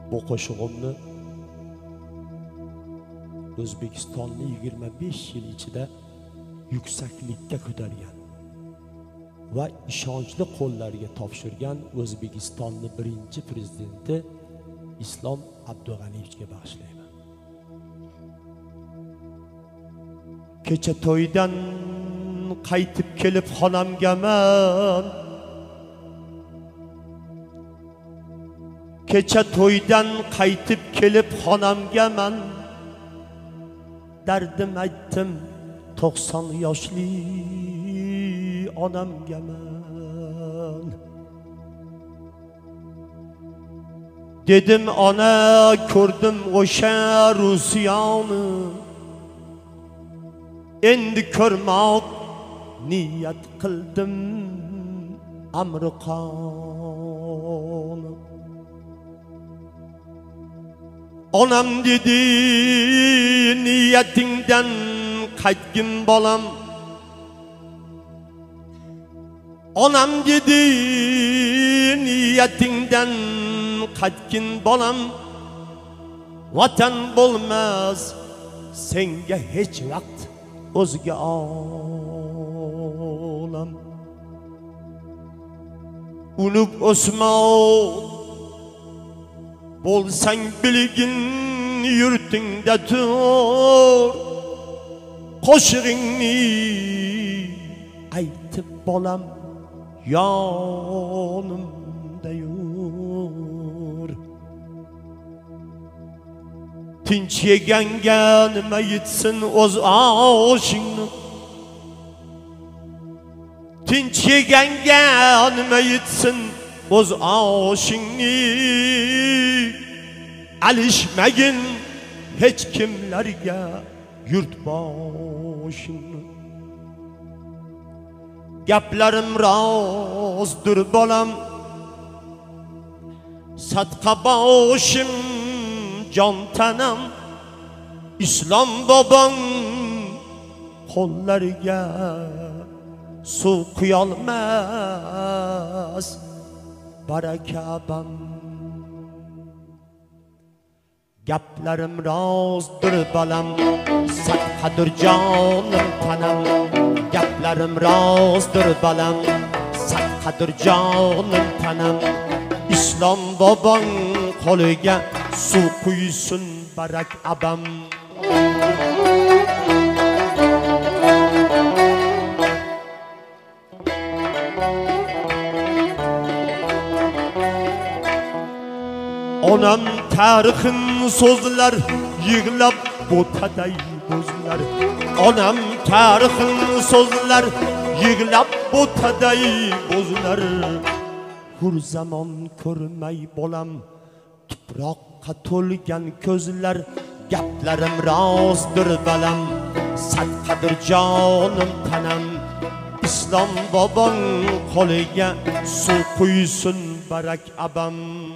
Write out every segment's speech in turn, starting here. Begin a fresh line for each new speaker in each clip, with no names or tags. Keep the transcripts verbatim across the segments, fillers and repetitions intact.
bu qo'shig'imni O'zbekistonni yigirma besh yil ichida yuksaklikka ko'targan va ishonchli qo'llarga topshirgan O'zbekistonning birinchi prezidenti Islom Abdug'aniyevga bag'ishlayman. Kecha to'ydan qaytib kelib xonamgaman, kecha to'ydan qaytib kelib xonamgaman, dardim aytdim to'qson yoshli onamgaman. Dedim ona, ko'rdim o'sha Rusiyani, endi ko'rmoq niyat qildim Amerikani. Onam dedi, niyatingdan qaytgin bolam. Onam dedi, niyatingdan qaytgin bolam. Vatan bo'lmas senga hech vaqt o'zga olam. Unib o'smoq bo'lsang bilgin yurtingda tur, qo'shig'ingni aytib bolam yonimda yur. Tinch yeganga nima yetsin o'z oshingni, tinch yeganga nima yetsin o'z oshingni. Alishmagin hech kimlarga yurt boshingni. Gaplarim rostdir bolam, sadqa boshim jon tanam. Islom bobong qo'llariga suv quyolmas barakabam. Gaplarim rostdir balam, sadqadir jonim tanam. Gaplarim rostdir balam, sadqadir jonim tanam. Islom bobong qo'liga suv quysin barak abam. Onam tarixin so'zlar, yig'lab bo'taday bo'zlar. Onam tarixin so'zlar, yig'lab bo'taday bo'zlar. Hur zamon ko'rmay bolam, tuproqqa to'lgan ko'zlar. Gaplarim rostdir balam, sadqadir jonim tanam. Islom bobong qo'liga suv quysin barak abam.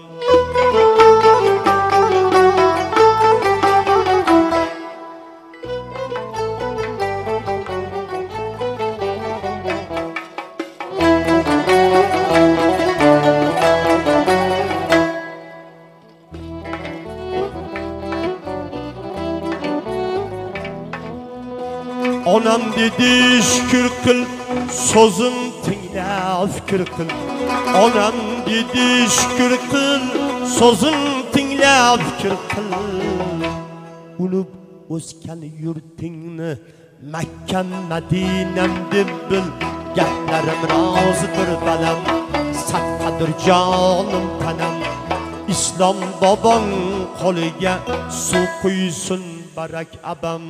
Onam dedi şükür kıl, sözüm tingle fikir kıl. Onam dedi şükür kıl, sözüm tingle fikir kıl. Unub o'sgan yurtingni, Makka Madinam deb bil. Gaplarim rozidir balam, sadqadir jonim tanam. Islom bobong qo'liga suv quysin barak abam.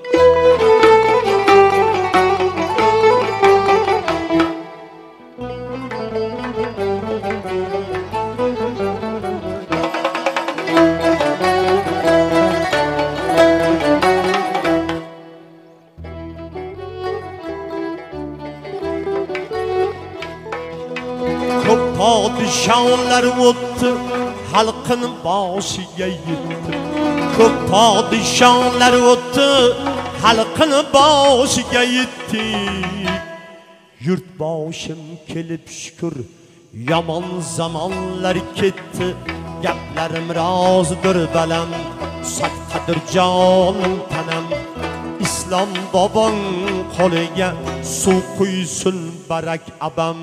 Ko'p podishonlar o'tdi, xalqin boshiga yetdi. Ko'p podishonlar o'tdi, xalqin boshiga yetdi. Yurt boshim kelib shukr, yomon zamonlar ketdi. gaplarim rozdir balam, sadqadir jonim tanam. Islom bobong qo'liga suv quysin barak abam.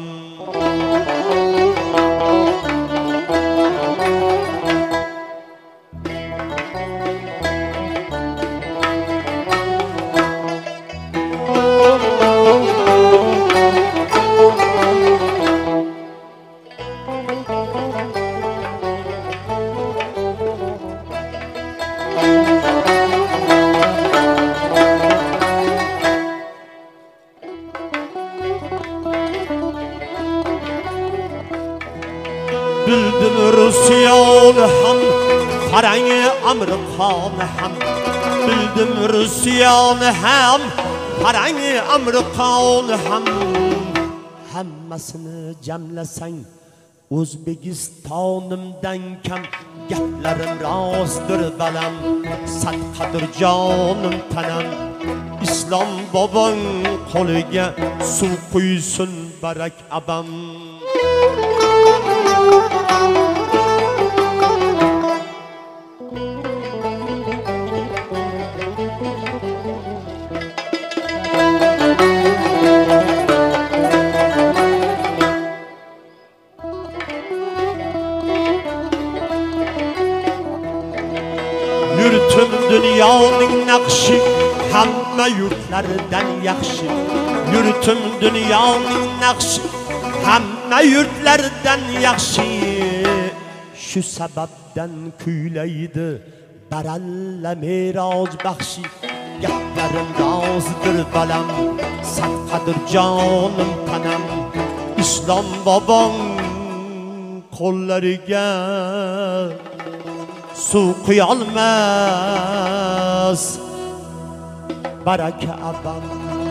Bildim Rusiyan ham, qarang Amerikan ham. Bildim Rusiyan ham, qarang Amerikan ham. Hammasini jamlasang O'zbekistonimdan kam. Gaplarim rostdir balam, sadqadir jonim tanam. Islom bobong qo'liga suv quysin barak abam. Yurtim dunyoning naqshi, hamma yurtlardan yaxshi. Yurtim dunyoning naqshi, hamma yurtlardan yaxshi. Shu sababdan kuylaydi baralla meroj baxshi. Gaplarim rozdir balam, sadqadir jonim tanam. Islom bobong qo'llariga suv quyolmas baraka abam.